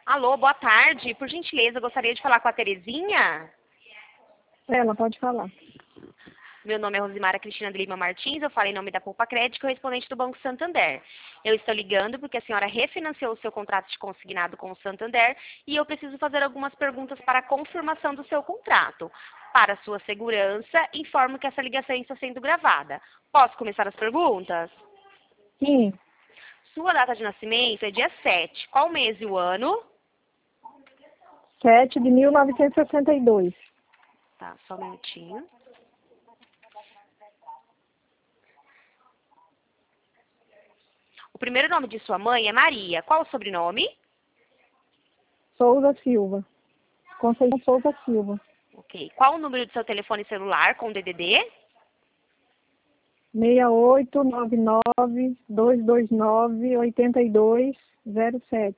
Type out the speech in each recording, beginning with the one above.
Alô, boa tarde. Por gentileza, eu gostaria de falar com a Terezinha. Ela pode falar. Meu nome é Rosimara Cristina de Lima Martins, eu falo em nome da Poupa Crédito, correspondente do Banco Santander. Eu estou ligando porque a senhora refinanciou o seu contrato de consignado com o Santander e eu preciso fazer algumas perguntas para a confirmação do seu contrato. Para sua segurança, informo que essa ligação está sendo gravada. Posso começar as perguntas? Sim, Sua data de nascimento é dia 7. Qual mês e o ano? 7 de 1962. Tá, só um minutinho. O primeiro nome de sua mãe é Maria. Qual o sobrenome? Souza Silva. Conceição Souza Silva. Ok. Qual o número do seu telefone celular com DDD? 6899-229-8207.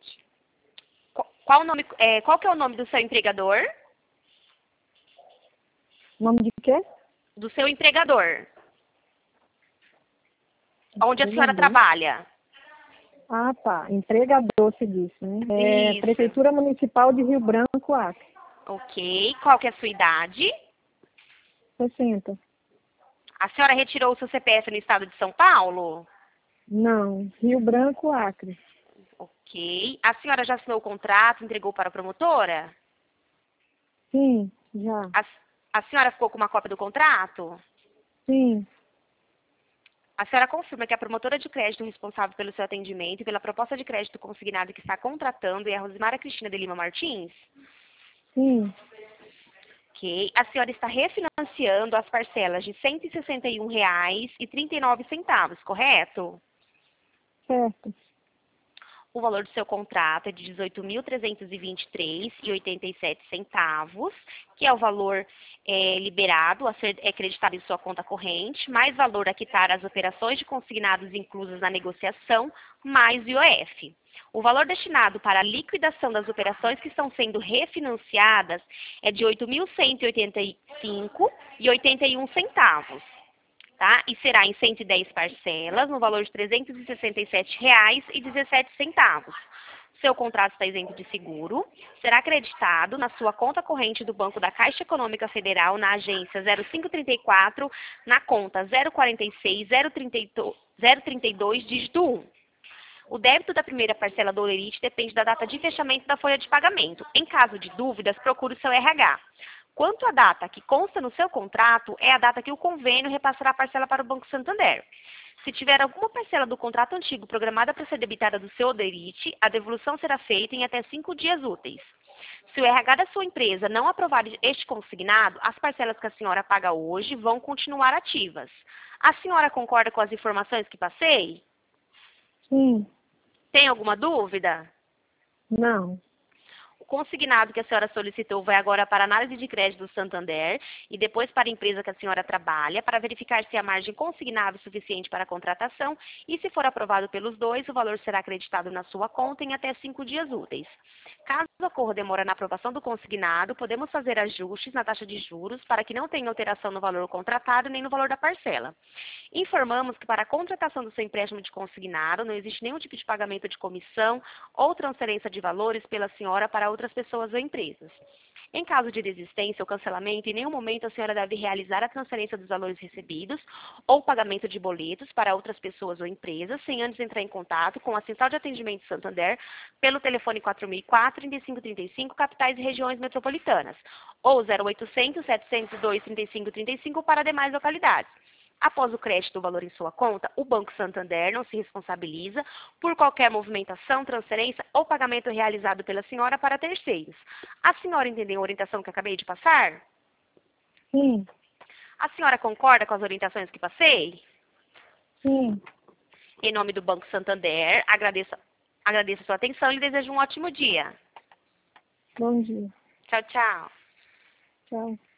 Qual que é o nome do seu empregador? Nome de quê? Do seu empregador. Onde a senhora Empregador. trabalha? Ah, tá. Empregador, se disse, né? Isso. Prefeitura Municipal de Rio Branco, Acre. Ok. Qual que é a sua idade? 60. A senhora retirou o seu CPF no estado de São Paulo? Não. Rio Branco, Acre. Ok. A senhora já assinou o contrato, entregou para a promotora? Sim, já. A senhora ficou com uma cópia do contrato? Sim, A senhora confirma que a promotora de crédito responsável pelo seu atendimento e pela proposta de crédito consignado que está contratando é a Rosimara Cristina de Lima Martins? sim, Ok. A senhora está refinanciando as parcelas de R$ 161,39, correto? certo. O valor do seu contrato é de R$ 18.323,87, que é o valor liberado a ser acreditado em sua conta corrente, mais valor a quitar as operações de consignados inclusas na negociação, mais IOF. O valor destinado para a liquidação das operações que estão sendo refinanciadas é de R$ 8.185,81. Tá? E será em 110 parcelas, no valor de R$ 367,17. Seu contrato está isento de seguro, será acreditado na sua conta corrente do Banco da Caixa Econômica Federal, na agência 0534, na conta 046-032, dígito 1. O débito da primeira parcela do Olerite depende da data de fechamento da folha de pagamento. Em caso de dúvidas, procure o seu RH. Quanto à data que consta no seu contrato, é a data que o convênio repassará a parcela para o Banco Santander. Se tiver alguma parcela do contrato antigo programada para ser debitada do seu Olerite, a devolução será feita em até 5 dias úteis. Se o RH da sua empresa não aprovar este consignado, as parcelas que a senhora paga hoje vão continuar ativas. A senhora concorda com as informações que passei? Sim, Tem alguma dúvida? não. O consignado que a senhora solicitou vai agora para a análise de crédito do Santander e depois para a empresa que a senhora trabalha, para verificar se a margem consignada é suficiente para a contratação e, se for aprovado pelos dois, o valor será acreditado na sua conta em até 5 dias úteis. Caso ocorra demora na aprovação do consignado, podemos fazer ajustes na taxa de juros para que não tenha alteração no valor contratado nem no valor da parcela. Informamos que para a contratação do seu empréstimo de consignado não existe nenhum tipo de pagamento de comissão ou transferência de valores pela senhora para outras pessoas ou empresas. Em caso de desistência ou cancelamento, em nenhum momento a senhora deve realizar a transferência dos valores recebidos ou pagamento de boletos para outras pessoas ou empresas, sem antes entrar em contato com a Central de Atendimento Santander pelo telefone 4004-3535, capitais e regiões metropolitanas, ou 0800-702-3535 para demais localidades. Após o crédito do valor em sua conta, o Banco Santander não se responsabiliza por qualquer movimentação, transferência ou pagamento realizado pela senhora para terceiros. A senhora entendeu a orientação que acabei de passar? Sim, A senhora concorda com as orientações que passei? sim. Em nome do Banco Santander, agradeço a sua atenção e lhe desejo um ótimo dia. Bom dia. Tchau, tchau. Tchau.